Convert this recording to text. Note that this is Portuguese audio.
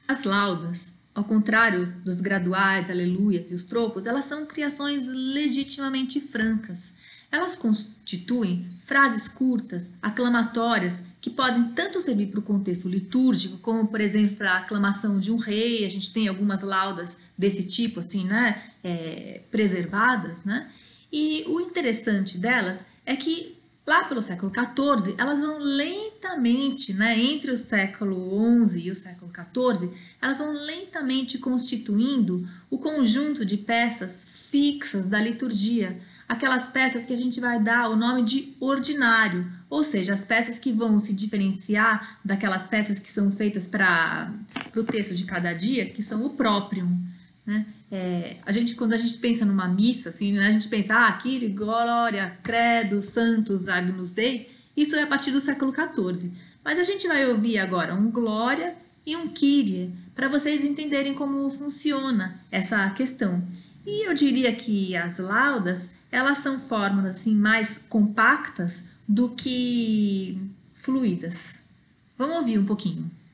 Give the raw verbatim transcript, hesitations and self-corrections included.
As laudas, ao contrário dos graduais, aleluias e os tropos, elas são criações legitimamente francas. Elas constituem frases curtas, aclamatórias, que podem tanto servir para o contexto litúrgico, como, por exemplo, para a aclamação de um rei. A gente tem algumas laudas desse tipo, assim, né, é, preservadas, né? E o interessante delas é que lá pelo século quatorze, elas vão lentamente, né, entre o século onze e o século quatorze, elas vão lentamente constituindo o conjunto de peças fixas da liturgia, aquelas peças que a gente vai dar o nome de ordinário, ou seja, as peças que vão se diferenciar daquelas peças que são feitas para o texto de cada dia, que são o próprio, né? É, a gente, quando a gente pensa numa missa, assim, né, a gente pensa, ah, Kyrie, Glória, Credo, Santos, Agnus Dei, isso é a partir do século quatorze. Mas a gente vai ouvir agora um Glória e um Kyrie, para vocês entenderem como funciona essa questão. E eu diria que as laudas, elas são formas assim mais compactas do que fluídas. Vamos ouvir um pouquinho.